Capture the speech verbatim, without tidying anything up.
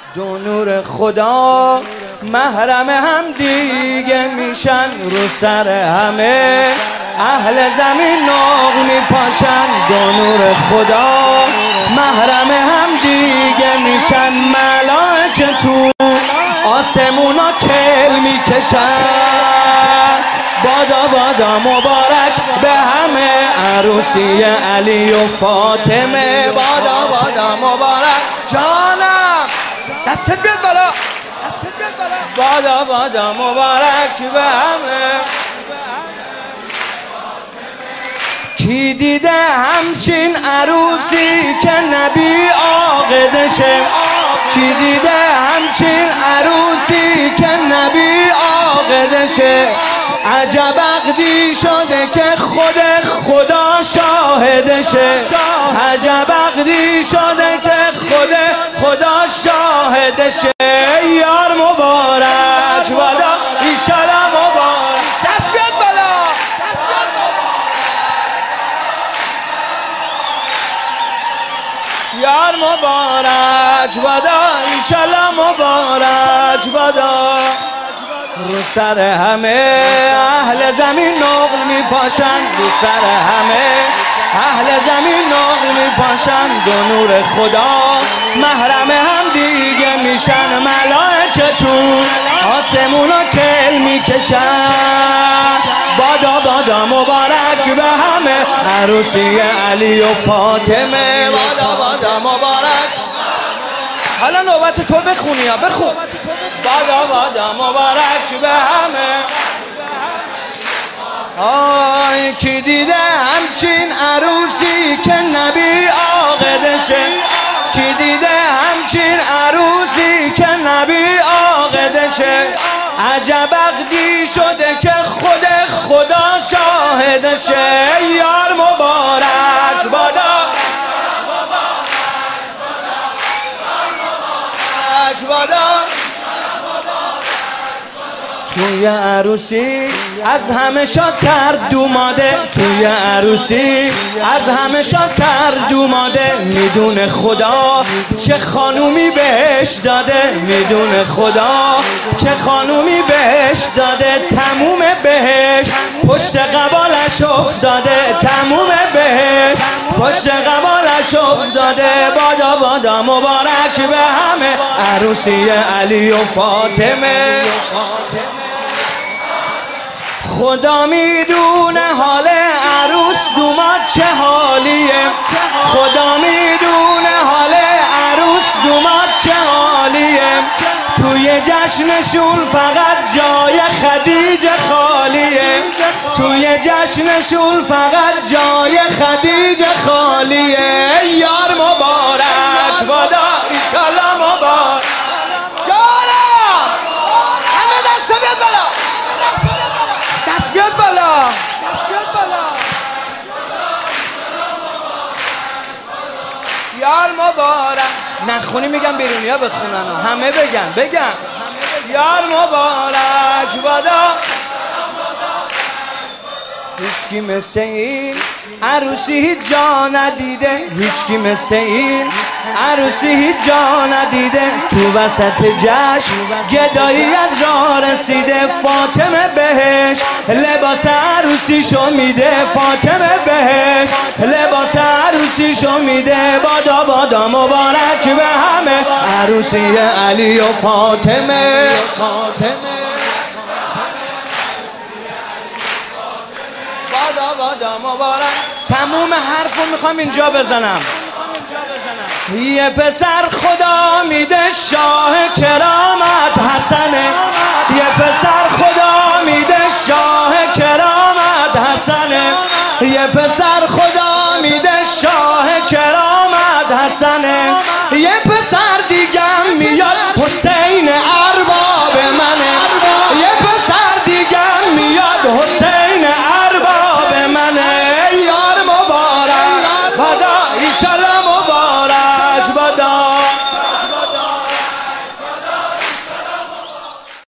دو نور خدا محرم هم دیگه میشن، رو سر همه اهل زمین ناغ میپاشن. دو نور خدا محرم هم دیگه میشن، ملائکه تو آسمونا کل میکشن. بادا بادا مبارک به همه عروسی علی و فاطمه. بادا بادا مبارک جانم، دستت بیاد بالا، بادا بادا مبارک به همه. کی دیده همچین عروسی که نبی عاقدشه؟ کی دیده همچین عروسی که نبی عاقدشه؟ عجب عقدی شده که خود خدا شاهدشه. عجب عقدی شده که خود خدا شاهدشه. یار مبارک بادا ایشالا مبارک. دست بیاد بالا، یار مبارک بادا ایشالا مبارک بادا. رو سر همه اهل زمین نقل میپاشن، رو سر همه اهل زمین نقل میپاشن. دو نور خدا محرم هم دیگه میشن، ملائکه تو آسمونا کل میکشن. بادا بادا مبارک به همه عروسی علی و فاطمه. بادا بادا مبارک. حالا نوبت تو بخونی یا بخون. بادا بادا مبارک به همه. آی کی دیده همچین عروسی که نبی عاقدشه؟ کی دیده همچین عروسی که نبی عاقدشه؟ عجب عقدی شده که خود خدا شاهدشه. یار مبارک بادا بادا. توی عروسی از همه شادتر دوماده، توی عروسی از همه شادتر دوماده. میدونه خدا چه خانومی بهش داده، میدونه خدا چه خانومی بهش داده. تموم بهش پشت قبالش افتاده، تموم بهش پشت قبالش افتاده. بادا بادا مبارک به همه عروسی علی و فاطمه. خدا میدونه حال عروس دوماد چه حالیه، خدا میدونه حال عروس دوماد چه حالیه. توی جشنشون فقط جای خدیجه خالیه، توی جشنشون فقط جای خدیجه خالیه. یار مبارک بادا ایشالا مبارک. یارم همه دست بیاد بالا، دست بیاد بالا، دست بیاد بالا. یار مبارک. نخونی میگم بیرونی ها بخونن، همه بگن بگن. یار مبارک بادا. هیچکی مثل این عروسی هیچ جا ندیده، هیچکی مثل این عروسی هیچ جا ندیده. تو وسط جشن گدایی از راه رسیده، فاطمه بهش لباس عروسیشو میده، فاطمه بهش لباس عروسیشو میده. بادا بادا مبارک به همه عروسی علی و فاطمه. بادا بادا مبارک. تموم حرفو میخوام اینجا بزنم. یه پسر خدا میده شاه کرامت حسنه، یه پسر خدا میده شاه کرامت حسنه، یه پسر خدا میده شاه کرامت حسنه.